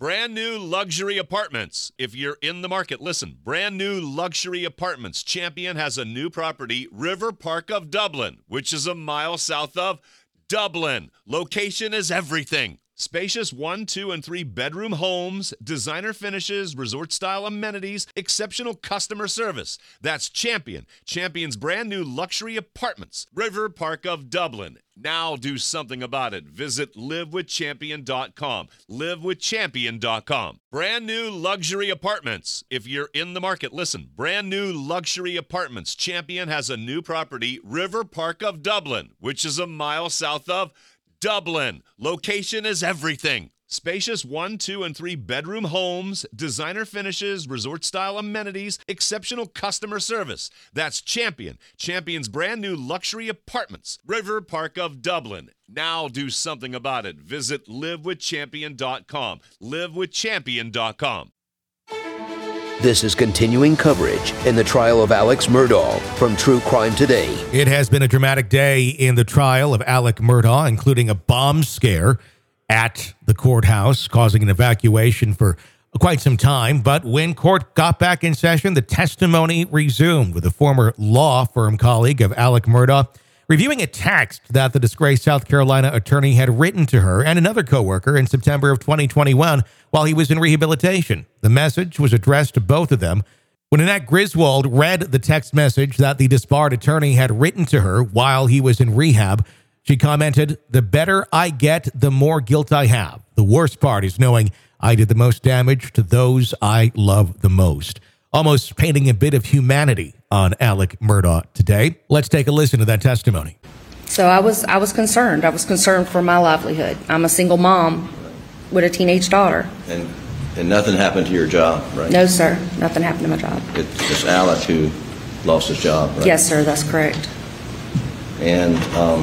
Brand new luxury apartments. If you're in the market, listen. Brand new luxury apartments. Champion has a new property, River Park of Dublin, which is a mile south of Dublin. Location is everything. Spacious 1, 2, and 3 bedroom homes, designer finishes, resort-style amenities, exceptional customer service. That's Champion. Champion's brand new luxury apartments, River Park of Dublin. Now do something about it. Visit livewithchampion.com. Livewithchampion.com. Brand new luxury apartments. If you're in the market, listen. Brand new luxury apartments. Champion has a new property, River Park of Dublin, which is a mile south of Dublin. Location is everything. Spacious 1, 2, and 3 bedroom homes, designer finishes, resort-style amenities, exceptional customer service. That's Champion. Champion's brand new luxury apartments, River Park of Dublin. Now do something about it. Visit livewithchampion.com. Livewithchampion.com. This is continuing coverage in the trial of Alex Murdaugh from True Crime Today. It has been a dramatic day in the trial of Alex Murdaugh, including a bomb scare at the courthouse, causing an evacuation for quite some time. But when court got back in session, the testimony resumed with a former law firm colleague of Alex Murdaugh reviewing a text that the disgraced South Carolina attorney had written to her and another coworker in September of 2021 while he was in rehabilitation. The message was addressed to both of them. When Annette Griswold read the text message that the disbarred attorney had written to her while he was in rehab, she commented, "The better I get, the more guilt I have. The worst part is knowing I did the most damage to those I love the most." Almost painting a bit of humanity on Alex Murdaugh today. Let's take a listen to that testimony. So I was concerned. I was concerned for my livelihood. I'm a single mom with a teenage daughter. And nothing happened to your job, right? No, sir. Nothing happened to my job. It's Alex who lost his job, right? Yes, sir. That's correct. And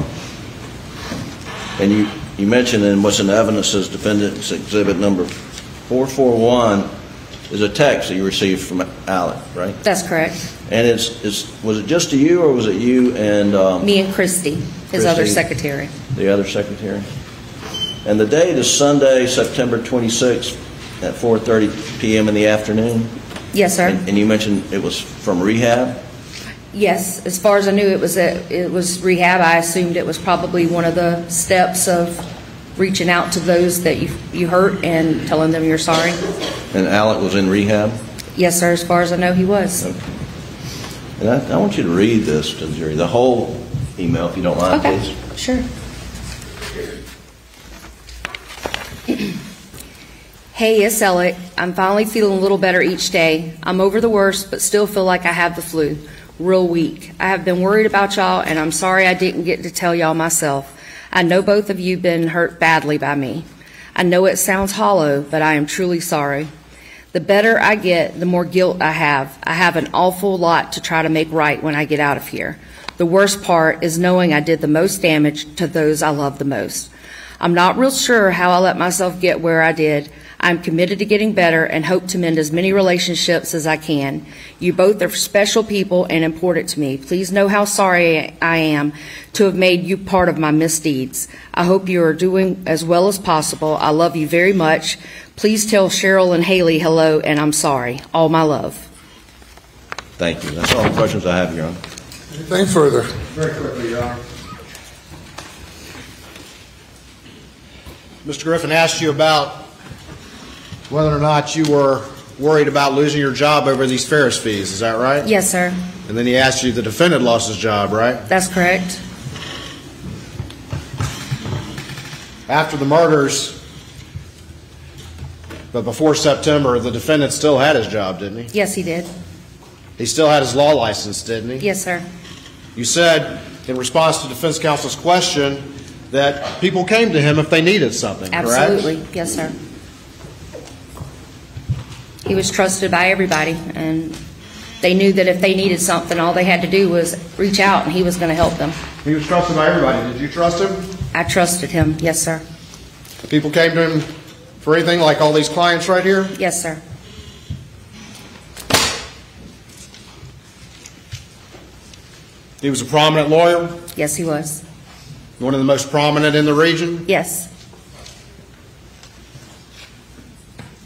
you mentioned in what's in the evidence as defendant's exhibit number 441 is a text that you received from Alex, right? That's correct. And was it just to you, or was it you and me and Christy, his other secretary? The other secretary. And the date is Sunday, September 26th at 4:30 p.m. in the afternoon. Yes, sir. And you mentioned it was from rehab. Yes, as far as I knew, it was rehab. I assumed it was probably one of the steps of reaching out to those that you hurt and telling them you're sorry. And Alex was in rehab? Yes, sir. As far as I know, he was. Okay. And I want you to read this to the jury, the whole email, if you don't mind, okay. Please. Sure. Hey, it's Alex. I'm finally feeling a little better each day. I'm over the worst, but still feel like I have the flu. Real weak. I have been worried about y'all, and I'm sorry I didn't get to tell y'all myself. I know both of you been hurt badly by me. I know it sounds hollow, but I am truly sorry. The better I get, the more guilt I have. I have an awful lot to try to make right when I get out of here. The worst part is knowing I did the most damage to those I love the most. I'm not real sure how I let myself get where I did. I'm committed to getting better and hope to mend as many relationships as I can. You both are special people and important to me. Please know how sorry I am to have made you part of my misdeeds. I hope you are doing as well as possible. I love you very much. Please tell Cheryl and Haley hello, and I'm sorry. All my love. Thank you. That's all the questions I have, Your Honor. Anything further? Very quickly, Your Honor. Mr. Griffin asked you about whether or not you were worried about losing your job over these Ferris fees. Is that right? Yes, sir. And then he asked you, the defendant lost his job, right? That's correct. After the murders, but before September, the defendant still had his job, didn't he? Yes, he did. He still had his law license, didn't he? Yes, sir. You said, in response to defense counsel's question, that people came to him if they needed something, Absolutely. correct? Yes, sir. He was trusted by everybody, and they knew that if they needed something, all they had to do was reach out, and he was going to help them. He was trusted by everybody. Did you trust him? I trusted him. Yes, sir. People came to him for anything, like all these clients right here? Yes, sir. He was a prominent lawyer? Yes, he was. One of the most prominent in the region? Yes.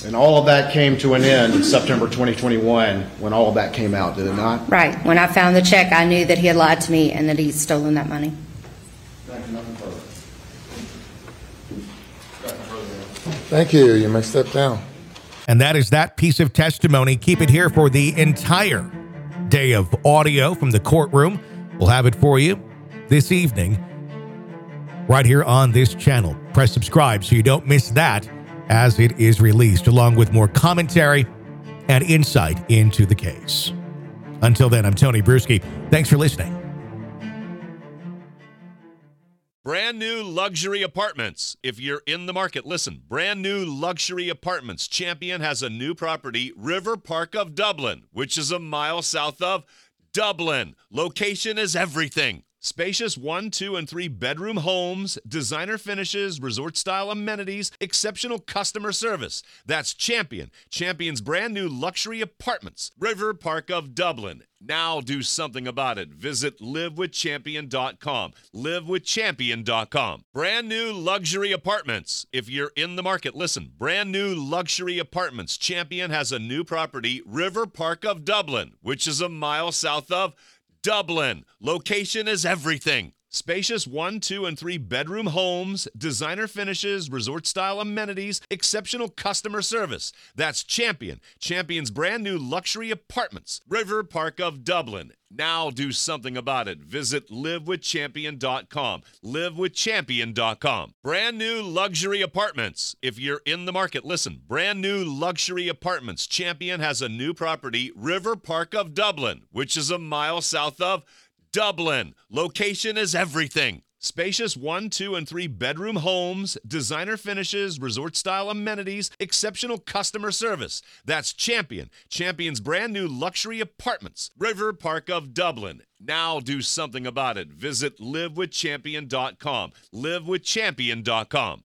And all of that came to an end in September 2021 when all of that came out, did it not? Right. When I found the check, I knew that he had lied to me and that he'd stolen that money. Thank you. You may step down. And that is that piece of testimony. Keep it here for the entire day of audio from the courtroom. We'll have it for you this evening right here on this channel. Press subscribe so you don't miss that as it is released, along with more commentary and insight into the case. Until then, I'm Tony Bruschi. Thanks for listening. Brand new luxury apartments. If you're in the market, listen. Brand new luxury apartments. Champion has a new property, River Park of Dublin, which is a mile south of Dublin. Location is everything. Spacious 1, 2, and 3 bedroom homes, designer finishes, resort-style amenities, exceptional customer service. That's Champion. Champion's brand new luxury apartments, River Park of Dublin. Now do something about it. Visit livewithchampion.com. Livewithchampion.com. Brand new luxury apartments. If you're in the market, listen. Brand new luxury apartments. Champion has a new property, River Park of Dublin, which is a mile south of Dublin. Location is everything. Spacious 1, 2, and 3 bedroom homes, designer finishes, resort-style amenities, exceptional customer service. That's Champion. Champion's brand new luxury apartments, River Park of Dublin. Now do something about it. Visit livewithchampion.com. Livewithchampion.com. Brand new luxury apartments. If you're in the market, listen. Brand new luxury apartments. Champion has a new property, River Park of Dublin, which is a mile south of Dublin. Location is everything. Spacious 1, 2, and 3 bedroom homes, designer finishes, resort-style amenities, exceptional customer service. That's Champion. Champion's brand new luxury apartments, River Park of Dublin. Now do something about it. Visit livewithchampion.com. Livewithchampion.com.